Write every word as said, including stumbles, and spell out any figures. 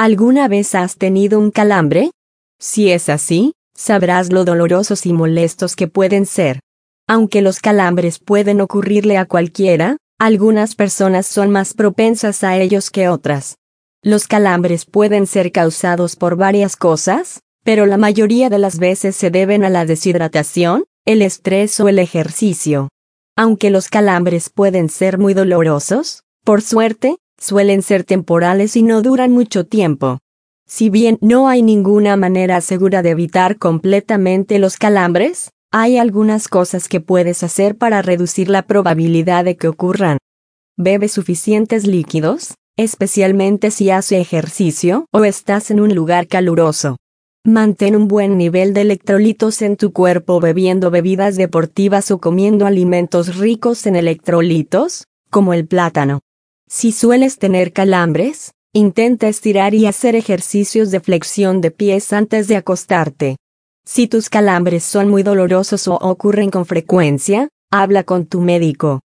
¿Alguna vez has tenido un calambre? Si es así, sabrás lo dolorosos y molestos que pueden ser. Aunque los calambres pueden ocurrirle a cualquiera, algunas personas son más propensas a ellos que otras. Los calambres pueden ser causados por varias cosas, pero la mayoría de las veces se deben a la deshidratación, el estrés o el ejercicio. Aunque los calambres pueden ser muy dolorosos, por suerte, suelen ser temporales y no duran mucho tiempo. Si bien no hay ninguna manera segura de evitar completamente los calambres, hay algunas cosas que puedes hacer para reducir la probabilidad de que ocurran. Bebe suficientes líquidos, especialmente si hace ejercicio o estás en un lugar caluroso. Mantén un buen nivel de electrolitos en tu cuerpo bebiendo bebidas deportivas o comiendo alimentos ricos en electrolitos, como el plátano. Si sueles tener calambres, intenta estirar y hacer ejercicios de flexión de pies antes de acostarte. Si tus calambres son muy dolorosos o ocurren con frecuencia, habla con tu médico.